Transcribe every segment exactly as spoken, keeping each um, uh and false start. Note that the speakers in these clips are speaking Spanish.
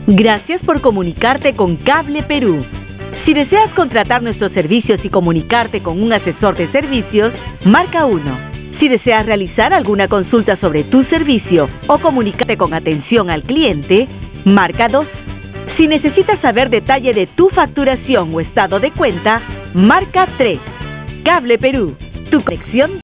Gracias por comunicarte con Cable Perú. Si deseas contratar nuestros servicios y comunicarte con un asesor de servicios, marca uno. Si deseas realizar alguna consulta sobre tu servicio o comunicarte con atención al cliente, marca dos. Si necesitas saber detalle de tu facturación o estado de cuenta, marca tres. Cable Perú, tu conexión.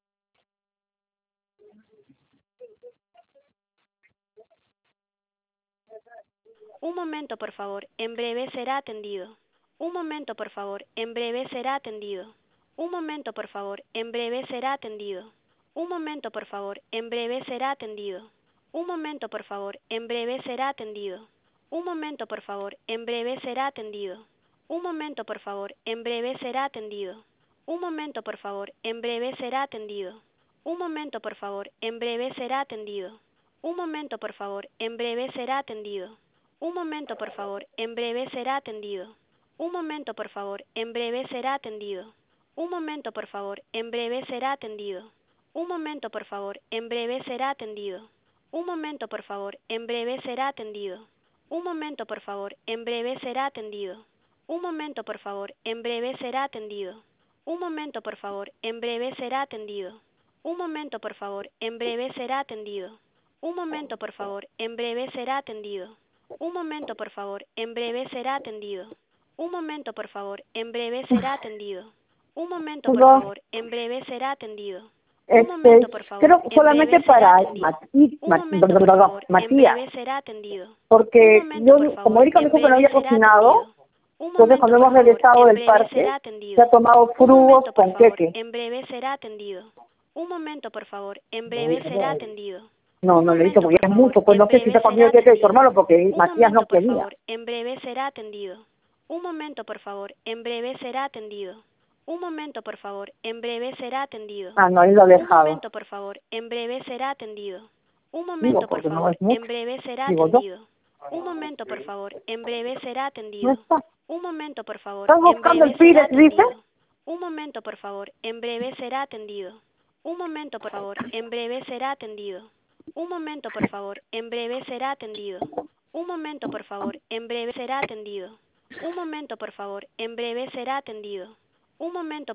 Un momento, por favor. En breve será atendido. Un momento, por favor. En breve será atendido. Un momento, por favor. En breve será atendido. Un momento, por favor. En breve será atendido. Un momento, por favor. En breve será atendido. Un momento, por favor. En breve será atendido. Un momento, por favor. En breve será atendido. Un momento, por favor. En breve será atendido. Un momento, por favor. En breve será atendido. Un momento, por favor. En breve será atendido. Un momento, por favor. En breve será atendido. Un momento, por favor. En breve será atendido. Un momento, por favor. En breve será atendido. Un momento, por favor. En breve será atendido. Un momento, por favor. En breve será atendido. Un momento, por favor. En breve será atendido. Un momento, por favor. En breve será atendido. Un momento, por favor. En breve será atendido. Un momento, por favor. En breve será atendido. Un momento, por favor. En breve será atendido. Un momento, por favor. En breve será atendido. Un momento, por favor. En breve será atendido. Un momento, por Perdón, favor. En breve será atendido. Un este, momento, por favor. creo que En solamente breve será para atendido. Mati- Un Ma- momento, por favor. En Matías, breve será atendido. Un porque momento, yo, por como favor. Erika me En dijo que no breve había será cocinado, atendido. Un entonces momento, cuando por hemos favor. regresado En del breve parque, será se atendido. ha tomado Un frugos momento, por con favor. queque. En breve será atendido. Un momento, por favor. En breve será atendido. No, Un no le he dicho momento, porque por es favor. mucho, pues En no sé si breve está comiendo será el queque de su atendido. hermano porque Un Matías no momento, por quería. favor. En breve será atendido. Un momento, por favor. En breve será atendido. Un momento, por favor. En breve será atendido. Ah, no, él lo ha Un dejado. momento, por favor. En breve será atendido. Un Digo, momento, por porque no favor. es mucho, En breve será digo yo. atendido. Un momento, por favor. En breve será No atendido. está. Un momento, por favor. ¿Estás En buscando el breve será Pirex, dice? atendido. Un momento, por favor. En breve será atendido. Un momento, por favor. En breve será atendido. Un momento, por favor. En breve será atendido. Un momento, por favor. En breve será atendido. Un momento, por favor. En breve será atendido. Un momento.